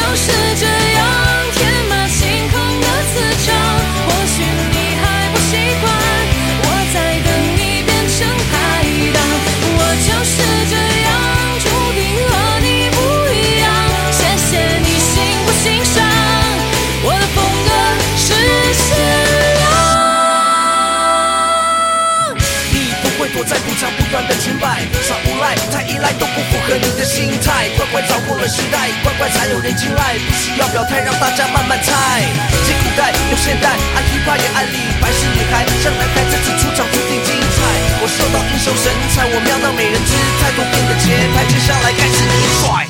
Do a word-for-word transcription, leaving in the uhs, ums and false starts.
就是这样天马行空的磁场。或许你还不习惯，我在等你变成排档。我就是这样注定和你不一样。谢谢你欣不欣赏我的风格是限量。 你不会躲在鼓掌不断的裙摆，耍无赖太依赖都不符合你的心态。乖乖找过了时代，乖乖才有人青睐，不需要表态让大家慢慢猜。借古代用现代，爱 hiphop 也爱李白是女孩，像男孩这次出场注定精彩。我受到英雄神采，我瞄到美人姿态，多变的节拍，接下来开始你甩。